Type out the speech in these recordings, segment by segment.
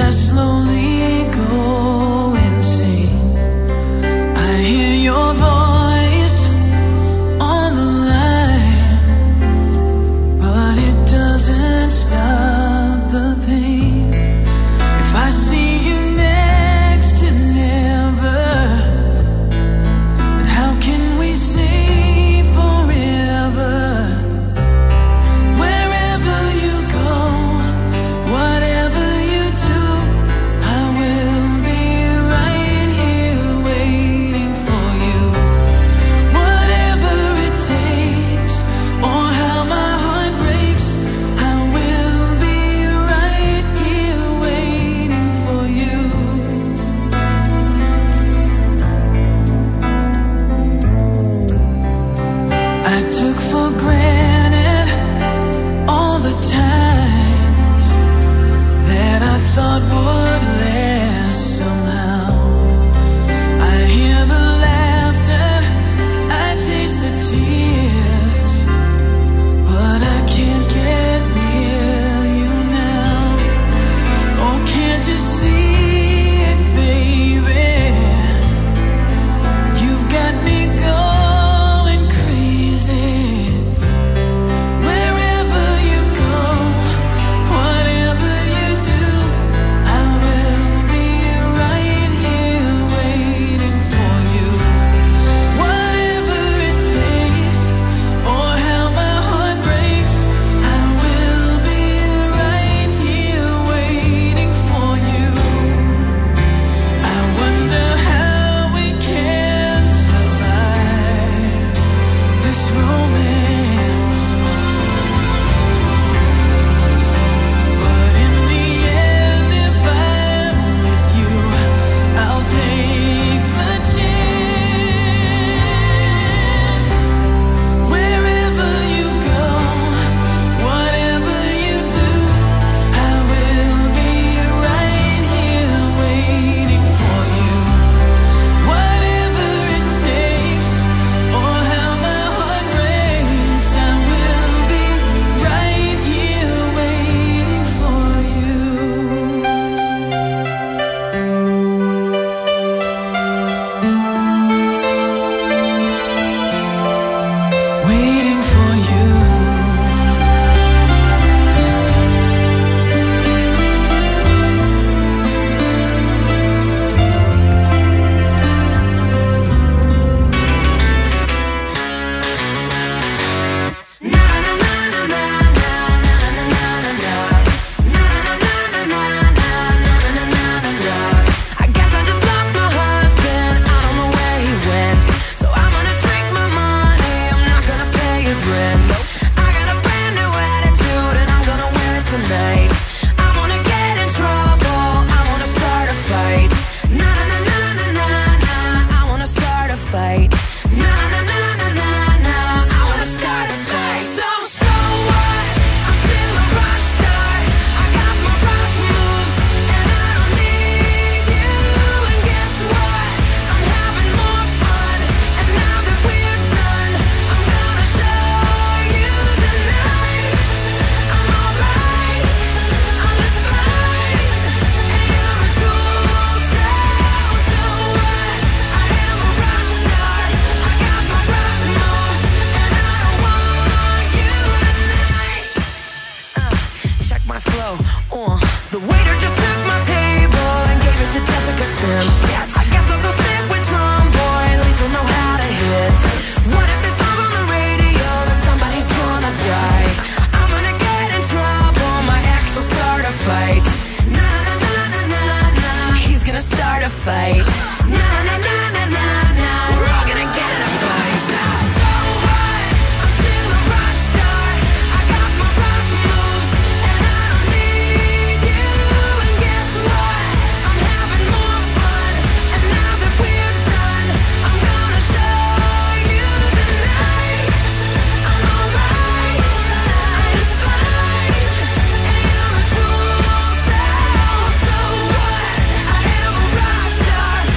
star.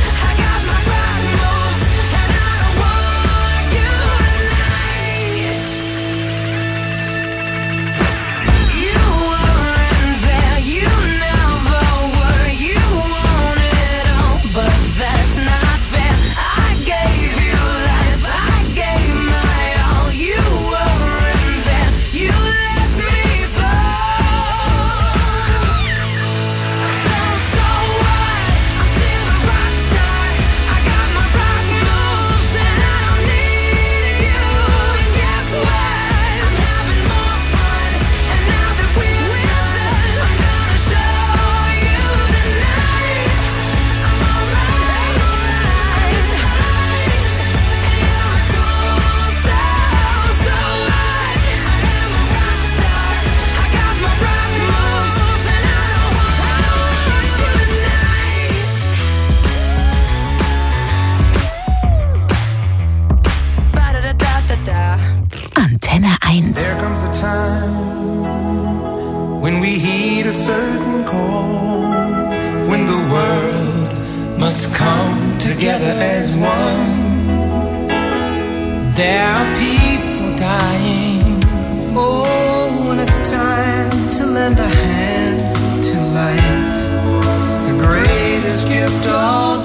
must come together as one. There are people dying. Oh, when it's time to lend a hand to life, the greatest gift of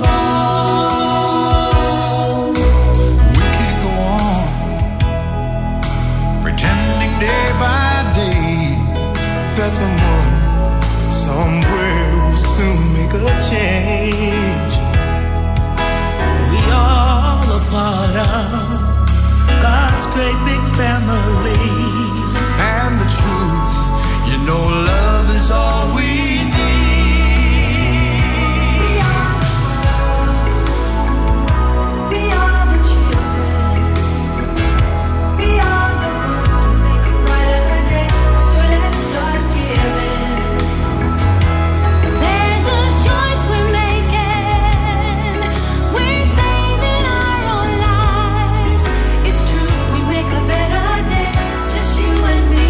all. We could go on pretending day by day that someone somewhere will soon make a change. We all a part of God's great big family. And the truth, you know, love is all we need. We are the children. We are the ones who make a brighter day. So let's start giving. There's a choice we're making. We're saving our own lives. It's true, we make a better day. Just you and me.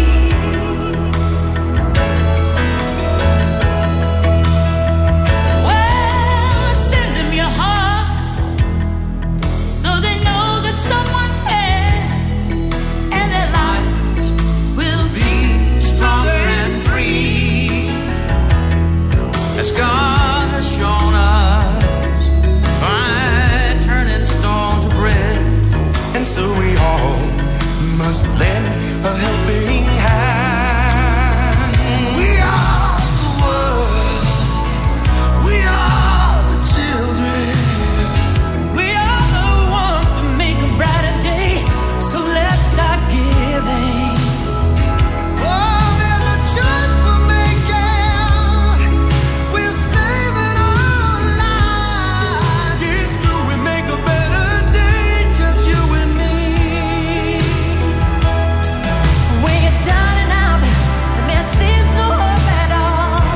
Well, send them your heart so they know that someone cares, and their lives will be stronger and free, as God has shown us by turning stone to bread. And so we all must lend a helping hand. We are the world. We are the children. We are the ones to make a brighter day. So let's start giving. Oh, there's a choice we're making. We're saving our lives. It's true, we make a better day. Just you and me. When you're down and out, and there seems no hope at all.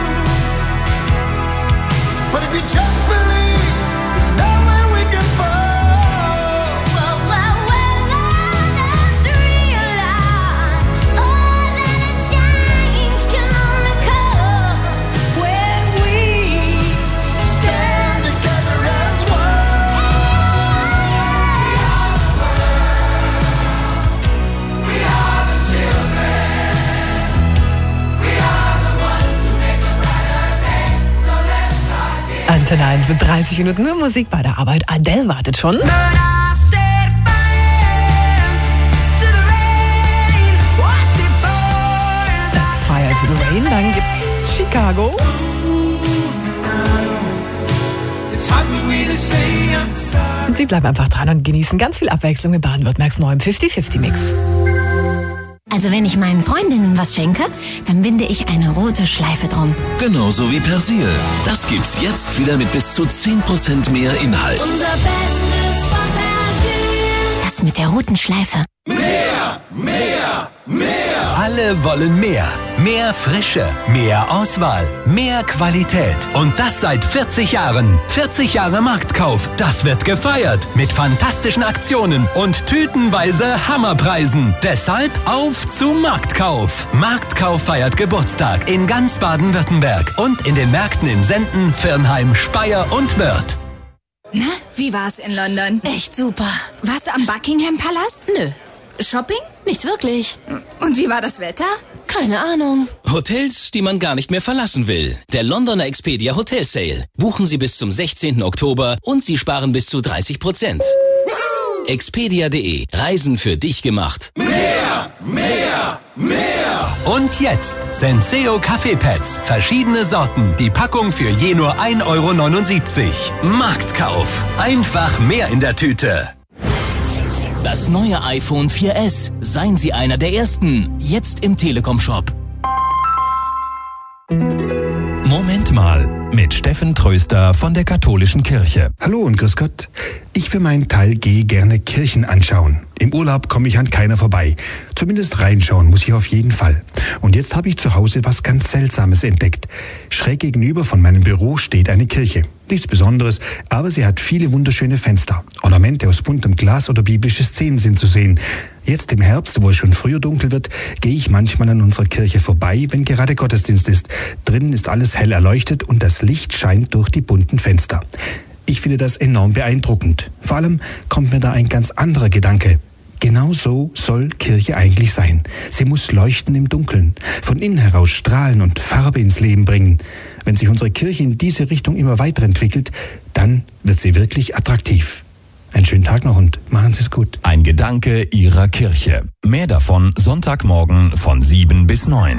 But if you just believe, there's nowhere we can fall. Well, let's realize, oh, that a change can only come when we stand together as one. We are the children. We are the ones who make a brighter day. So let's start giving. Antenne 1 mit 30 Minuten nur Musik bei der Arbeit. Adele wartet schon. But I set fire to the rain. Watch it pour. Set Fire to the Rain. Dann gibt's Chicago. It's hard for me to say I'm sorry. Und Sie bleiben einfach dran und genießen ganz viel Abwechslung mit Baden-Württembergs neuem 50-50-Mix. Also wenn ich meinen Freundinnen was schenke, dann binde ich eine rote Schleife drum. Genauso wie Persil. Das gibt's jetzt wieder mit bis zu 10% mehr Inhalt. Unser Bestes von Persil. Das mit der roten Schleife. Alle wollen mehr. Mehr Frische, mehr Auswahl, mehr Qualität. Und das seit 40 Jahren. 40 Jahre Marktkauf. Das wird gefeiert. Mit fantastischen Aktionen und tütenweise Hammerpreisen. Deshalb auf zu Marktkauf. Marktkauf feiert Geburtstag in ganz Baden-Württemberg. Und in den Märkten in Senden, Virnheim, Speyer und Wörth. Na, wie war's in London? Echt super. Warst du am Buckingham Palast? Nö, Shopping? nicht wirklich. Und wie war das Wetter? Keine Ahnung. Hotels, die man gar nicht mehr verlassen will. Der Londoner Expedia Hotel Sale. Buchen Sie bis zum 16. Oktober und Sie sparen bis zu 30%. Expedia.de. Reisen für dich gemacht. Und jetzt Senseo Kaffeepads. Verschiedene Sorten. Die Packung für je nur 1,79 €. Marktkauf. Einfach mehr in der Tüte. Das neue iPhone 4S. Seien Sie einer der Ersten. Jetzt im Telekom-Shop. Moment mal, mit Steffen Tröster von der Katholischen Kirche. Hallo und grüß Gott. Ich für meinen Teil gehe gerne Kirchen anschauen. Im Urlaub komme ich an keiner vorbei. Zumindest reinschauen muss ich auf jeden Fall. Und jetzt habe ich zu Hause was ganz Seltsames entdeckt. Schräg gegenüber von meinem Büro steht eine Kirche. Nichts Besonderes, aber sie hat viele wunderschöne Fenster. Ornamente aus buntem Glas oder biblische Szenen sind zu sehen. Jetzt im Herbst, wo es schon früher dunkel wird, gehe ich manchmal an unserer Kirche vorbei, wenn gerade Gottesdienst ist. Drinnen ist alles hell erleuchtet und das Licht scheint durch die bunten Fenster. Ich finde das enorm beeindruckend. Vor allem kommt mir da ein ganz anderer Gedanke. Genau so soll Kirche eigentlich sein. Sie muss leuchten im Dunkeln, von innen heraus strahlen und Farbe ins Leben bringen. Wenn sich unsere Kirche in diese Richtung immer weiterentwickelt, dann wird sie wirklich attraktiv. Einen schönen Tag noch und machen Sie es gut. Ein Gedanke Ihrer Kirche. Mehr davon Sonntagmorgen von 7 bis 9.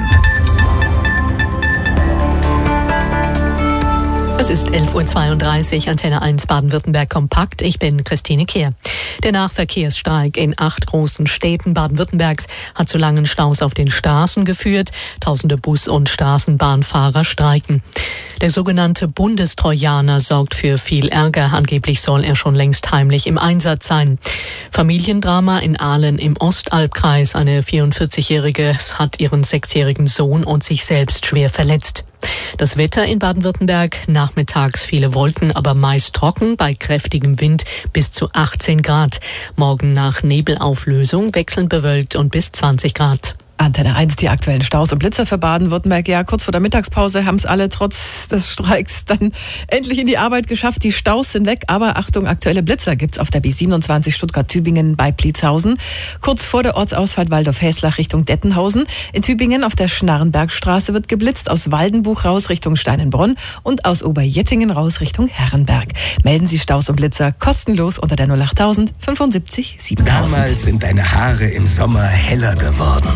Es ist 11.32 Uhr, Antenne 1 Baden-Württemberg kompakt. Ich bin Christine Kehr. Der Nahverkehrsstreik in 8 großen Städten Baden-Württembergs hat zu langen Staus auf den Straßen geführt. Tausende Bus- und Straßenbahnfahrer streiken. Der sogenannte Bundestrojaner sorgt für viel Ärger. Angeblich soll er schon längst heimlich im Einsatz sein. Familiendrama in Ahlen im Ostalbkreis. Eine 44-Jährige hat ihren 6-jährigen Sohn und sich selbst schwer verletzt. Das Wetter in Baden-Württemberg, nachmittags viele Wolken, aber meist trocken, bei kräftigem Wind bis zu 18 Grad. Morgen nach Nebelauflösung wechselnd bewölkt und bis 20 Grad. Antenne 1, die aktuellen Staus und Blitzer für Baden-Württemberg. Ja, kurz vor der Mittagspause haben es alle trotz des Streiks dann endlich in die Arbeit geschafft. Die Staus sind weg, aber Achtung, aktuelle Blitzer gibt's auf der B27 Stuttgart-Tübingen bei Pliezhausen. Kurz vor der Ortsausfahrt Waldorf-Häslach Richtung Dettenhausen. In Tübingen auf der Schnarrenbergstraße wird geblitzt, aus Waldenbuch raus Richtung Steinenbronn und aus Oberjettingen raus Richtung Herrenberg. Melden Sie Staus und Blitzer kostenlos unter der 08000 75 7000. Damals sind deine Haare im Sommer heller geworden.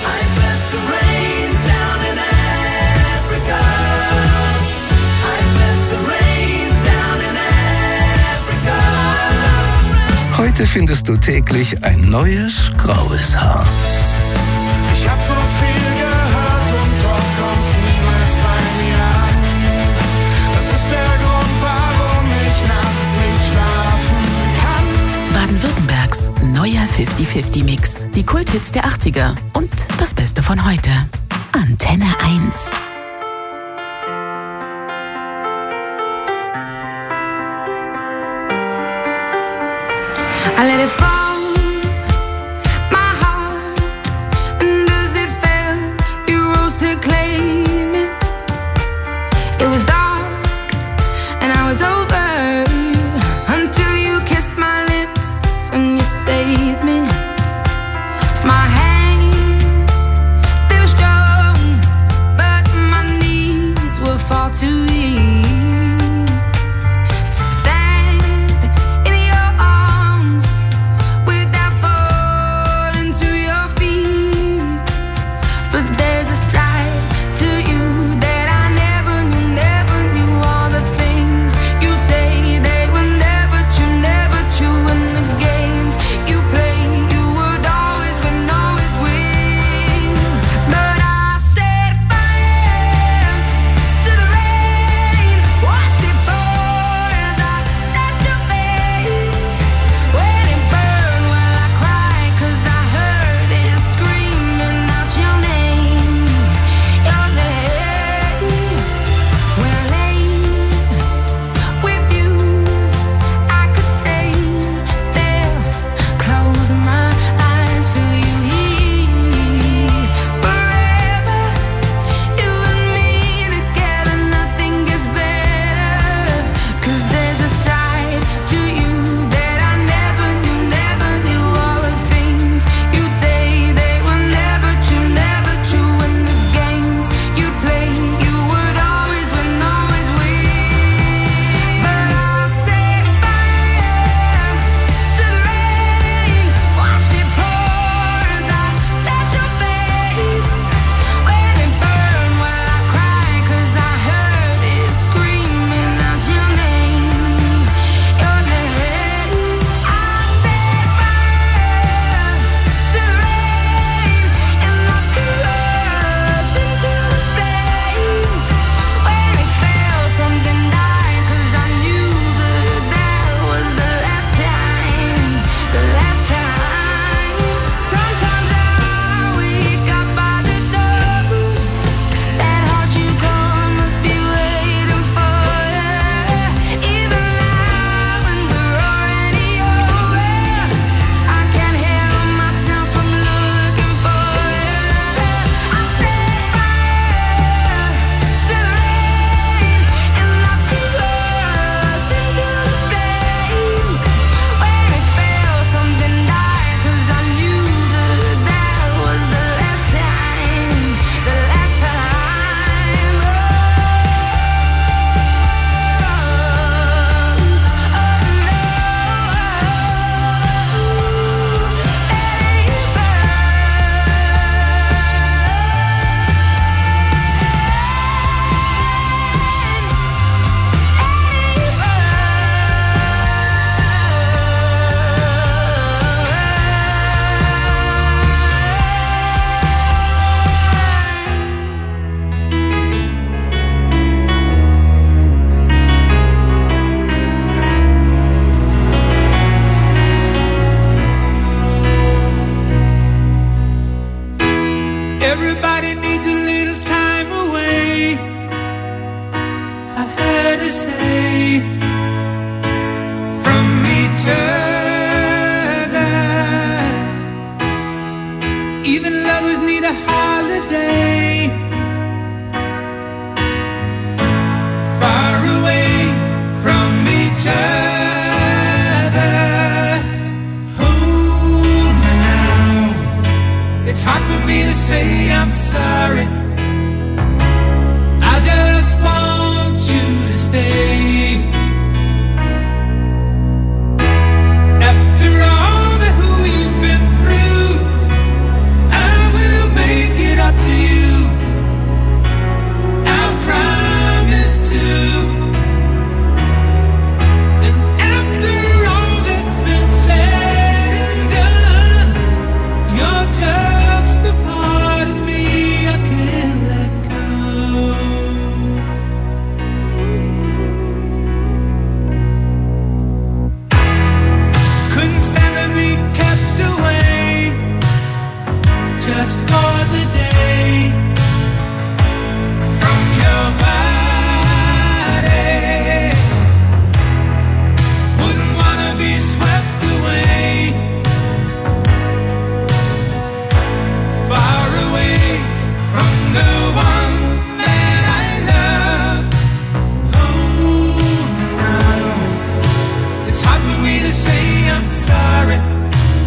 Heute findest du täglich ein neues, graues Haar. Ich hab so viel gehört und doch kommt's niemals bei mir an. Das ist der Grund, warum ich nachts nicht schlafen kann. Baden-Württembergs neuer 50-50-Mix. Die Kulthits der 80er und das Beste von heute. Antenne 1. I let it fall, my heart, and as it fell, you rose to claim it. It was dark, and I was over, until you kissed my lips, and you saved me. My hands, they were strong, but my knees were far too weak. to say.